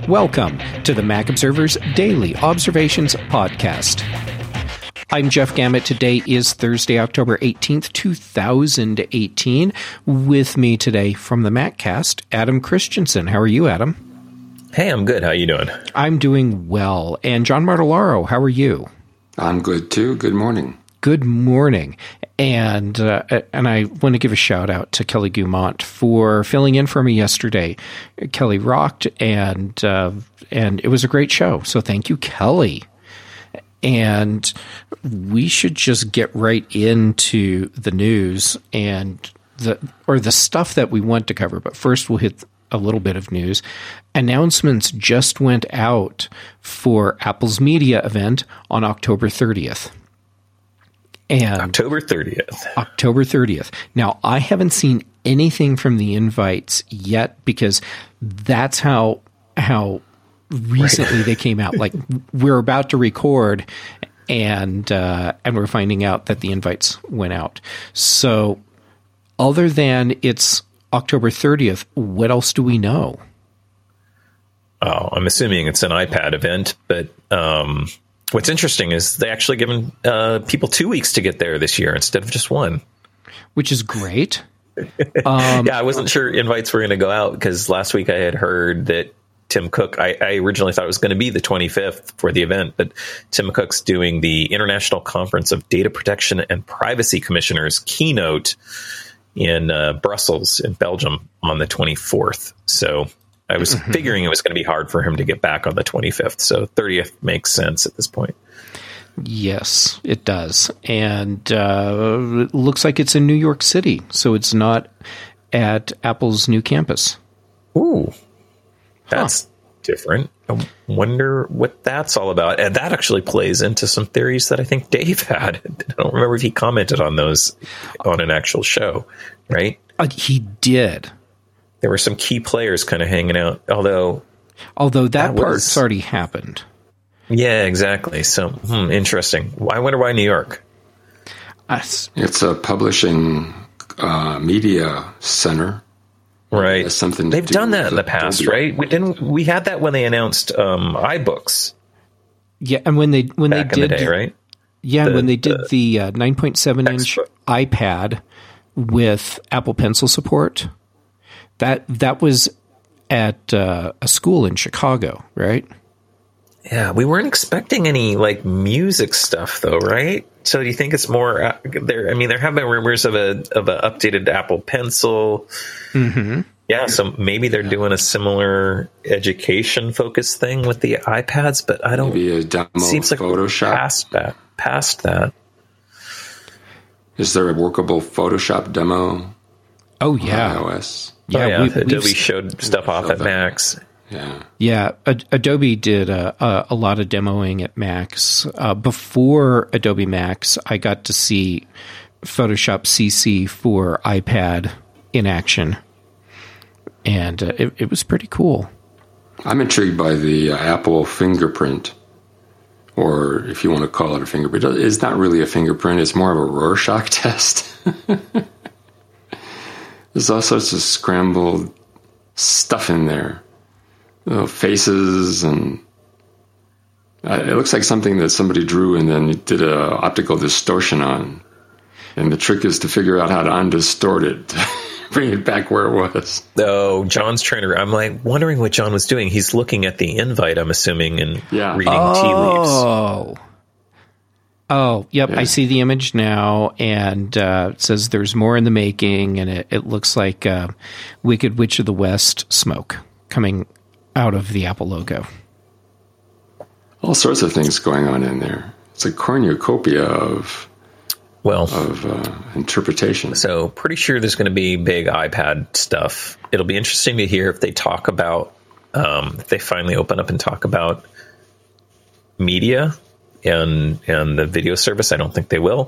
Welcome to the Mac Observer's Daily Observations Podcast. I'm Jeff Gamet. Today is Thursday, October 18th, 2018. With me today from the MacCast, Adam Christensen. How are you, Adam? Hey, I'm good. How you doing? I'm doing well. And John Martellaro, how are you? I'm good, too. Good morning. Good morning. And I want to give a shout out to Kelly Gumont for filling in for me yesterday. Kelly rocked, and it was a great show. So thank you, Kelly. And we should just get right into the news and the stuff that we want to cover. But first, we'll hit a little bit of news. Announcements just went out for Apple's media event on October 30th. And October 30th. October 30th. Now, I haven't seen anything from the invites yet because that's how recently they came out. Like, we're about to record and we're finding out that the invites went out. So other than it's October 30th, what else do we know? Oh, I'm assuming it's an iPad event, but what's interesting is they actually given people 2 weeks to get there this year instead of just one. Which is great. Yeah, I wasn't sure invites were going to go out because last week I had heard that Tim Cook, I originally thought it was going to be the 25th for the event, but Tim Cook's doing the International Conference of Data Protection and Privacy Commissioners keynote in Brussels in Belgium on the 24th. So I was figuring it was going to be hard for him to get back on the 25th. So 30th makes sense at this point. Yes, it does. And it looks like it's in New York City. So it's not at Apple's new campus. Ooh, that's different. I wonder what that's all about. And that actually plays into some theories that I think Dave had. I don't remember if he commented on those on an actual show, right? He did. There were some key players kind of hanging out, although that part's already happened. Yeah, exactly. So, interesting. I wonder why New York? It's a publishing media center. Right. Something they've done that in the past, right? We had that when they announced iBooks. Yeah, and when they did in the day, right? Yeah, when they did the 9.7-inch iPad with Apple Pencil support. That was at a school in Chicago, right? Yeah, we weren't expecting any like music stuff though, right? So do you think it's more there? I mean, there have been rumors of a updated Apple Pencil. Mm-hmm. Yeah, so maybe they're doing a similar education focused thing with the iPads, but I don't. Maybe a demo seems like Photoshop. Past that. Is there a workable Photoshop demo? Oh yeah, on iOS. Yeah, Adobe showed stuff off at Max. Yeah. Adobe did a lot of demoing at Max. Before Adobe Max, I got to see Photoshop CC for iPad in action, and it was pretty cool. I'm intrigued by the Apple fingerprint, or if you want to call it a fingerprint. It's not really a fingerprint. It's more of a Rorschach test. There's all sorts of scrambled stuff in there. Faces, and it looks like something that somebody drew and then did an optical distortion on. And the trick is to figure out how to undistort it, bring it back where it was. Oh, John's trying to. I'm like wondering what John was doing. He's looking at the invite, I'm assuming, and reading tea leaves. Oh, yep. Yeah. I see the image now, and it says there's more in the making, and it looks like Wicked Witch of the West smoke coming out of the Apple logo. All sorts of things going on in there. It's a cornucopia of interpretation. So pretty sure there's going to be big iPad stuff. It'll be interesting to hear if they talk about, if they finally open up and talk about media and the video service. I don't think they will.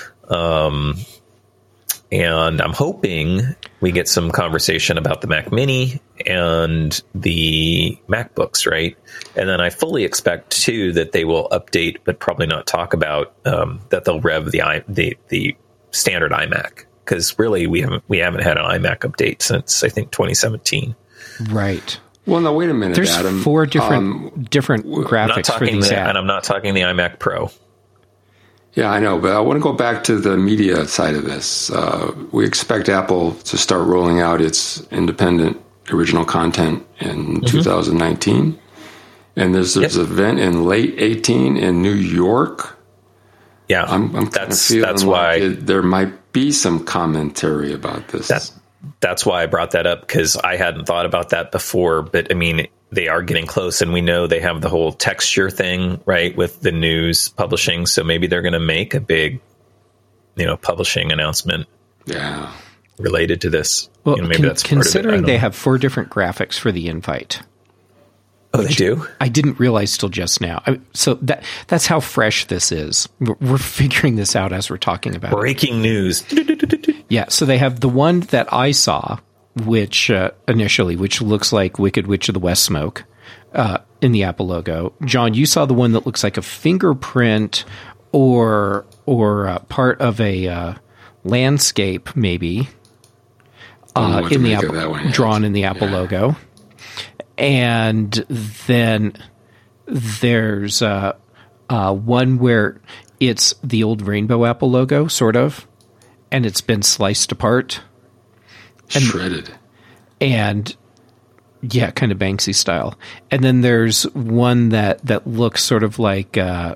And I'm hoping we get some conversation about the Mac Mini and the MacBooks, right? And then I fully expect, too, that they will update, but probably not talk about that they'll rev the standard iMac. Because really, we haven't had an iMac update since, I think, 2017. Right. Well, no, wait a minute, There's Adam. 4 different graphics for these apps. And I'm not talking the iMac Pro. Yeah, I know, but I want to go back to the media side of this. We expect Apple to start rolling out its independent original content in 2019. And there's an event in late 2018 in New York. Yeah, I'm kind of feeling that's why there might be some commentary about this. That's why I brought that up, because I hadn't thought about that before. But I mean, they are getting close, and we know they have the whole texture thing, right, with the news publishing. So maybe they're going to make a big, publishing announcement. Yeah, related to this. Well, maybe that's considering part of it. They have 4 different graphics for the invite. Oh, they do? I didn't realize till just now. So that's how fresh this is. We're figuring this out as we're talking about Breaking news. Yeah, so they have the one that I saw, which initially, which looks like Wicked Witch of the West Smoke in the Apple logo. John, you saw the one that looks like a fingerprint or part of a landscape, maybe, in the Apple, drawn in the Apple logo. And then there's one where it's the old Rainbow Apple logo, sort of, and it's been sliced apart. And, shredded. And, yeah, kind of Banksy style. And then there's one that looks sort of like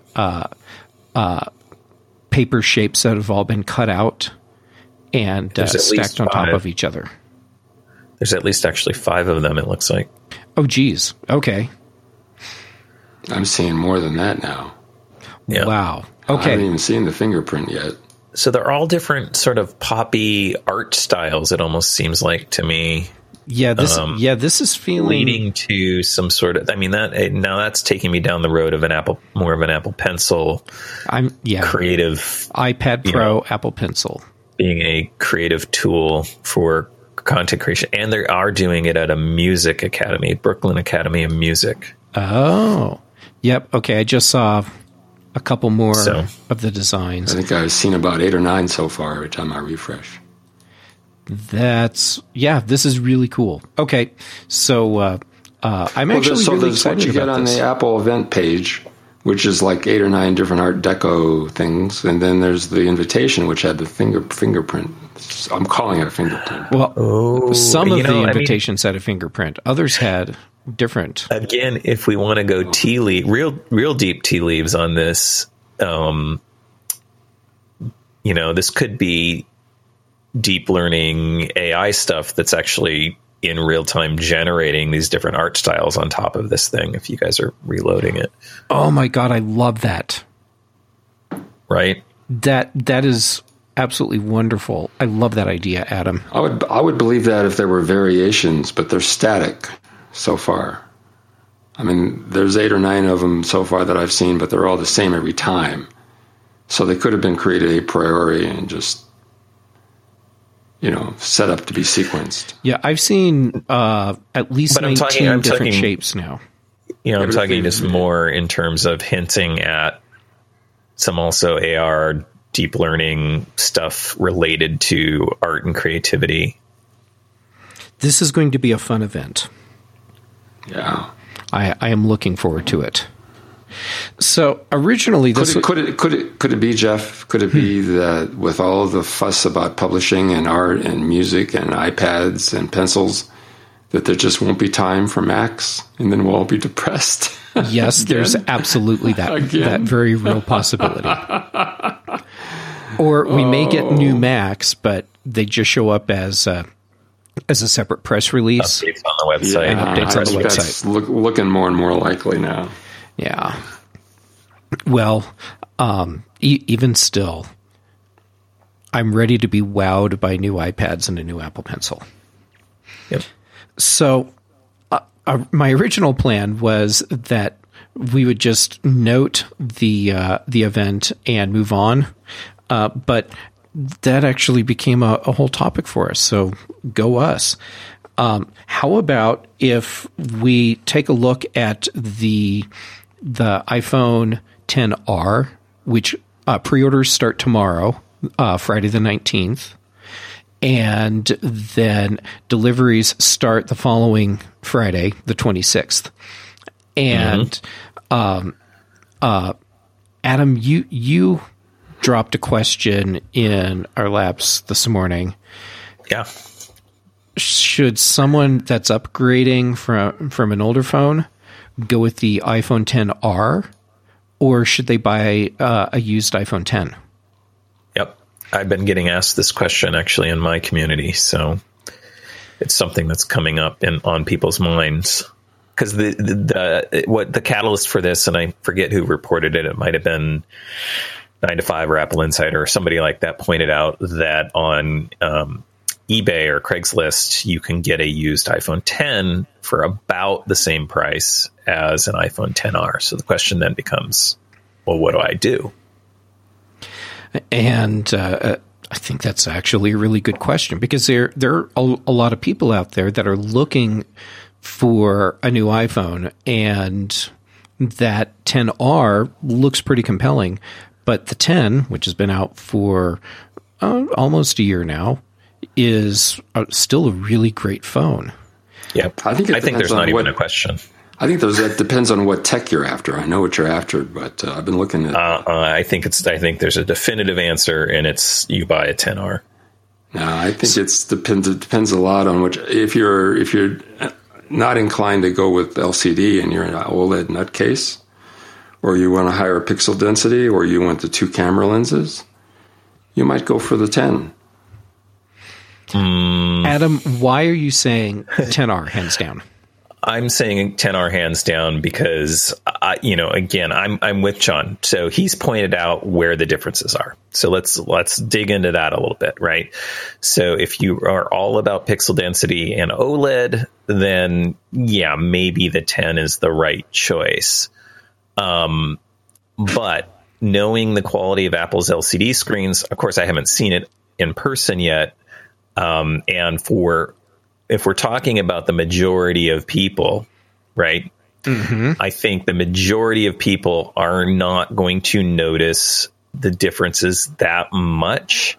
paper shapes that have all been cut out and stacked on top of each other. There's at least actually 5 of them, it looks like. Oh, geez. Okay. I'm seeing more than that now. Yeah. Wow. Okay. I haven't even seen the fingerprint yet. So they're all different sort of poppy art styles, it almost seems like to me. Yeah, this is feeling leading to some sort of. I mean, that's taking me down the road of more of an Apple Pencil. Creative iPad Pro, Apple Pencil being a creative tool for content creation, and they are doing it at a music academy, Brooklyn Academy of Music. Oh, yep. Okay, I just saw a couple more of the designs. I think I've seen about 8 or 9 so far every time I refresh. This is really cool. Okay, so I'm actually really excited what you get on the Apple event page, which is like 8 or 9 different Art Deco things, and then there's the invitation, which had the fingerprint. I'm calling it a fingerprint. Well, some of the invitations had a fingerprint. Others had different. Again, if we want to go real deep tea leaves on this, this could be deep learning AI stuff that's actually in real time generating these different art styles on top of this thing. If you guys are reloading it. Oh my God. I love that. Right. That is absolutely wonderful. I love that idea, Adam. I would believe that if there were variations, but they're static so far. I mean, there's 8 or 9 of them so far that I've seen, but they're all the same every time. So they could have been created a priori and just, set up to be sequenced. Yeah, I've seen at least 19 different shapes now. I'm talking just more in terms of hinting at some also AR deep learning stuff related to art and creativity. This is going to be a fun event. Yeah. I am looking forward to it. So originally, could it be, Jeff? Could it be that with all the fuss about publishing and art and music and iPads and pencils, that there just won't be time for Macs, and then we'll all be depressed? Yes, there's absolutely that very real possibility. Or we may get new Macs, but they just show up as a separate press release. Updates on the website. And updates on the website. That's looking more and more likely now. Yeah. Well, even still, I'm ready to be wowed by new iPads and a new Apple Pencil. Yep. So my original plan was that we would just note the event and move on, but that actually became a whole topic for us. So go us. How about if we take a look at the iPhone XR, which pre-orders start tomorrow, Friday the 19th, and then deliveries start the following Friday, the 26th. And Adam, you dropped a question in our labs this morning. Yeah. Should someone that's upgrading from an older phone go with the iPhone XR, or should they buy a used iPhone X? Yep. I've been getting asked this question actually in my community, so it's something that's coming up on people's minds. Because the catalyst for this, and I forget who reported it, it might have been 9 to 5 or Apple Insider or somebody like that, pointed out that on eBay or Craigslist, you can get a used iPhone X for about the same price as an iPhone XR. So the question then becomes, well, what do I do? And I think that's actually a really good question, because there are a lot of people out there that are looking for a new iPhone, and that XR looks pretty compelling. But the 10, which has been out for almost a year now, is still a really great phone. Yeah, I think there's not even a question. I think that depends on what tech you're after. I know what you're after, but I've been looking at. I think there's a definitive answer, and it's you buy a XR. No, I think it depends a lot on which. If you're not inclined to go with LCD and you're an OLED nutcase, or you want a higher pixel density, or you want the 2 camera lenses, you might go for the 10. Adam, why are you saying XR hands down? I'm saying XR hands down because, again, I'm with John. So he's pointed out where the differences are. So let's dig into that a little bit, right? So if you are all about pixel density and OLED, then yeah, maybe the 10 is the right choice. But knowing the quality of Apple's LCD screens, of course, I haven't seen it in person yet. And if we're talking about the majority of people, right? Mm-hmm. I think the majority of people are not going to notice the differences that much.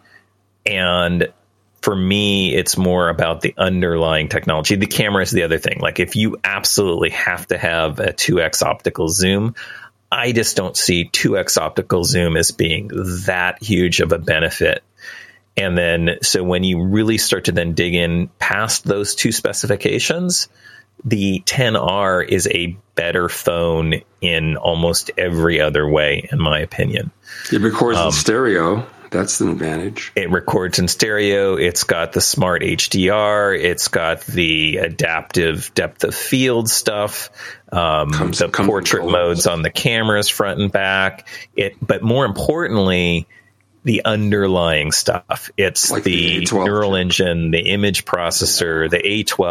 And for me, it's more about the underlying technology. The camera is the other thing. Like if you absolutely have to have a 2x optical zoom, I just don't see 2x optical zoom as being that huge of a benefit. And then, so when you really start to then dig in past those two specifications, the XR is a better phone in almost every other way, in my opinion. It records in stereo. That's an advantage. It records in stereo. It's got the smart HDR. It's got the adaptive depth of field stuff. The portrait modes on the cameras front and back. But more importantly, the underlying stuff. It's like the neural engine, the image processor, the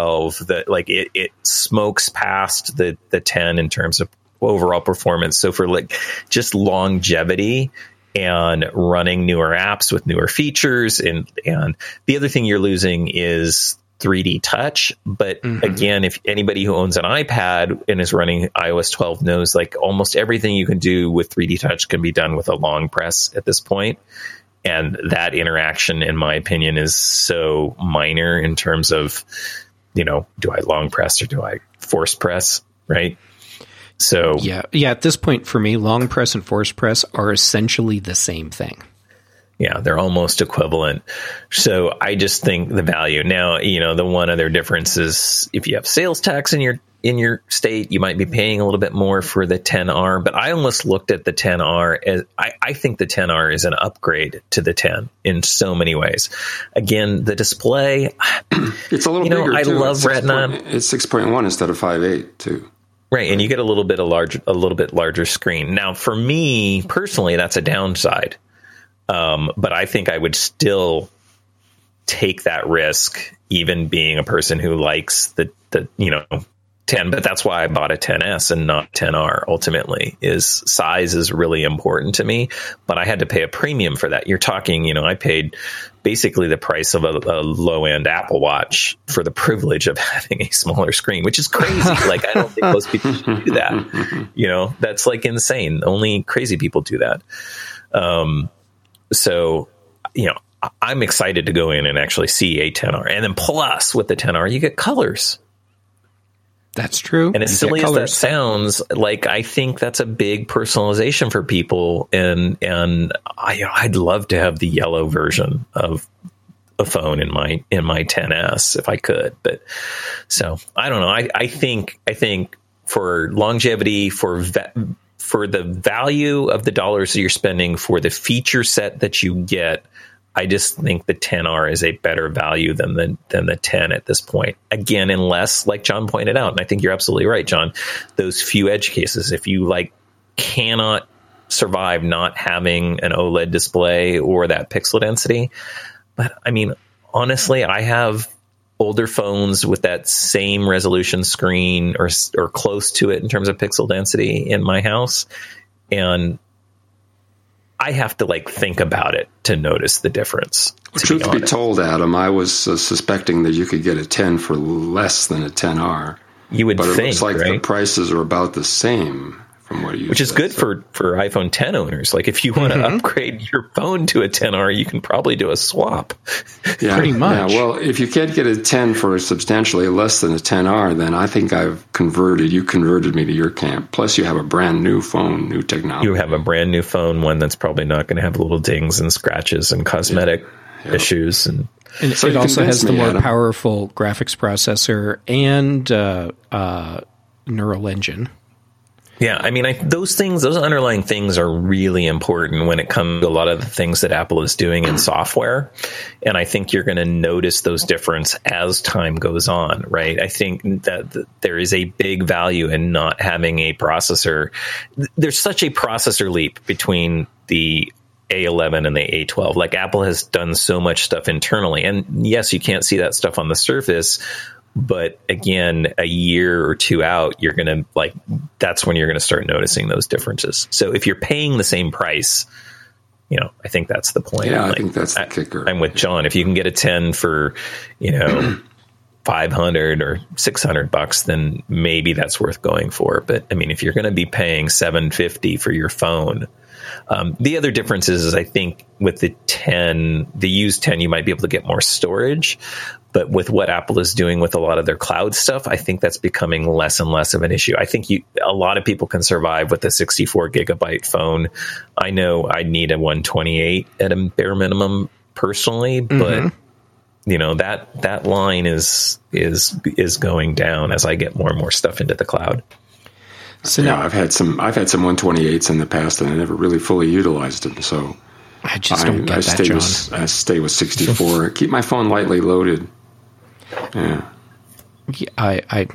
A12, it smokes past the 10 in terms of overall performance. So for just longevity and running newer apps with newer features, and the other thing you're losing is 3D touch. But again, if anybody who owns an iPad and is running iOS 12 knows almost everything you can do with 3D touch can be done with a long press at this point. And that interaction, in my opinion, is so minor in terms of, do I long press or do I force press? Right. So yeah. At this point for me, long press and force press are essentially the same thing. Yeah, they're almost equivalent. So I just think the value. Now, the one other difference is if you have sales tax in your state, you might be paying a little bit more for the XR. But I almost looked at the XR as I think the XR is an upgrade to the 10 in so many ways. Again, the display, it's a little bigger. I love Retina. It's 6.1 instead of 5.8 too. Right, and you get a little bit larger screen. Now, for me personally, that's a downside. But I think I would still take that risk, even being a person who likes the 10. But that's why I bought a 10S and not 10R. Ultimately, size is really important to me. But I had to pay a premium for that. You're talking, I paid basically the price of a low-end Apple Watch for the privilege of having a smaller screen, which is crazy. I don't think most people should do that. That's insane. Only crazy people do that. So, I'm excited to go in and actually see a 10R. And then plus with the 10R, you get colors. That's true. And as silly as that sounds, like, I think that's a big personalization for people. And I'd love to have the yellow version of a phone in my 10S if I could. But so I don't know. I think for longevity, for the value of the dollars that you're spending, for the feature set that you get, I just think the 10R is a better value than the 10 at this point. Again, unless, like John pointed out, and I think you're absolutely right, John, those few edge cases, if you cannot survive not having an OLED display or that pixel density. But I mean, honestly, I have older phones with that same resolution screen or close to it in terms of pixel density in my house, and I have to think about it to notice the difference. Truth be told, Adam, I was suspecting that you could get a 10 for less than a 10R. You would think, but it looks like right? The prices are about the same from what you Which is good for iPhone 10 owners. Like, if you want to upgrade your phone to a 10R, you can probably do a swap. Yeah, pretty much. Yeah, well, if you can't get a 10 for substantially less than a 10R, then I think you converted me to your camp. Plus, you have a brand new phone, new technology. You have a brand new phone, one that's probably not going to have little dings and scratches and cosmetic issues. And so it also has the more powerful graphics processor and neural engine. Yeah, I mean, those underlying things are really important when it comes to a lot of the things that Apple is doing in software. And I think you're going to notice those differences as time goes on, right? I think that there is a big value in not having a processor. There's such a processor leap between the A11 and the A12. Like, Apple has done so much stuff internally. And yes, you can't see that stuff on the surface. But again, a year or two out, you're going to that's when you're going to start noticing those differences. So if you're paying the same price, I think that's the point. Yeah, I think that's the kicker. I'm with John. If you can get a 10 for, $500 or $600, then maybe that's worth going for. But I mean, if you're going to be paying $750 for your phone, the other difference is I think with the used 10, you might be able to get more storage. But with what Apple is doing with a lot of their cloud stuff, I think that's becoming less and less of an issue. I think a lot of people can survive with a 64 gigabyte phone. I know I need a 128 at a bare minimum personally, but that line is going down as I get more and more stuff into the cloud. So now I've had some 128s in the past, and I never really fully utilized them. So I just don't get that, John. I stay with 64. Keep my phone lightly loaded. Yeah. I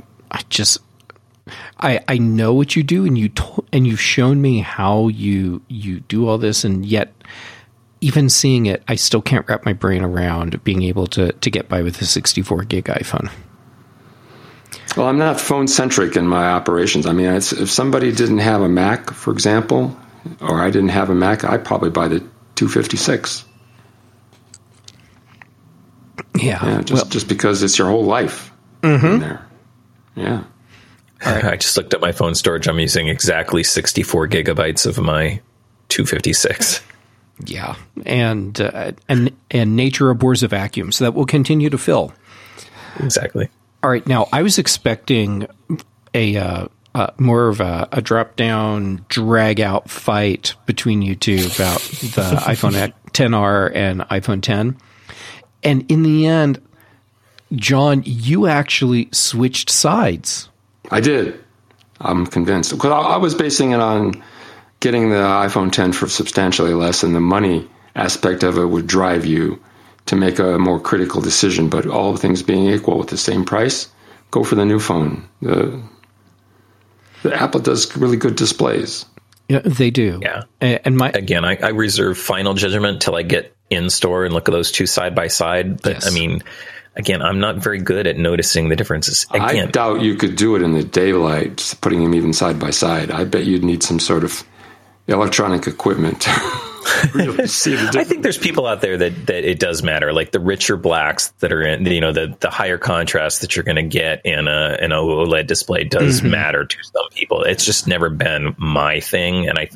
know what you do, and you've shown me how you do all this, and yet even seeing it, I still can't wrap my brain around being able to get by with a 64 gig iPhone. Well, I'm not phone centric in my operations. I mean, if somebody didn't have a Mac, for example, or I didn't have a Mac, I'd probably buy the 256. Yeah, just because it's your whole life in there. Yeah. All right. I just looked at my phone storage. I'm using exactly 64 gigabytes of my 256. Yeah, and nature abhors a vacuum, so that will continue to fill. Exactly. All right. Now, I was expecting a more of a drop down, drag out fight between you two about the iPhone XR and iPhone 10. And in the end, John, you actually switched sides. I did. I'm convinced. Because I was basing it on getting the iPhone 10 for substantially less, and the money aspect of it would drive you to make a more critical decision. But all things being equal, with the same price, go for the new phone. The Apple does really good displays. Yeah, they do. Yeah. And I reserve final judgment till I get in store and look at those two side by side. But yes. I mean, again, I'm not very good at noticing the differences. Again, I doubt you could do it in the daylight, putting them even side by side. I bet you'd need some sort of electronic equipment to really see the difference. I think there's people out there that it does matter, like the richer blacks that are in, the higher contrast that you're going to get in an OLED display does matter to some people. It's just never been my thing, and I think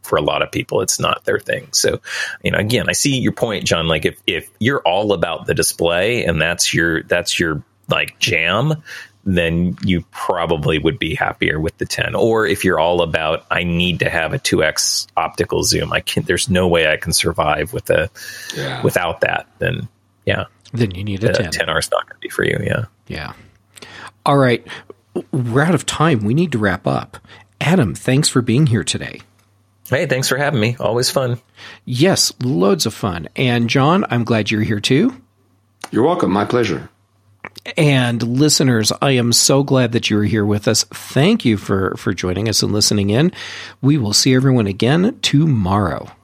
for a lot of people, it's not their thing. So, again, I see your point, John. Like if you're all about the display and that's your like jam, then you probably would be happier with the 10. Or if you're all about, I need to have a 2x optical zoom, there's no way I can survive without that. Then you need a 10. 10R is not going to be for you. Yeah. All right. We're out of time. We need to wrap up. Adam, thanks for being here today. Hey, thanks for having me. Always fun. Yes, loads of fun. And John, I'm glad you're here too. You're welcome. My pleasure. And listeners, I am so glad that you are here with us. Thank you for joining us and listening in. We will see everyone again tomorrow.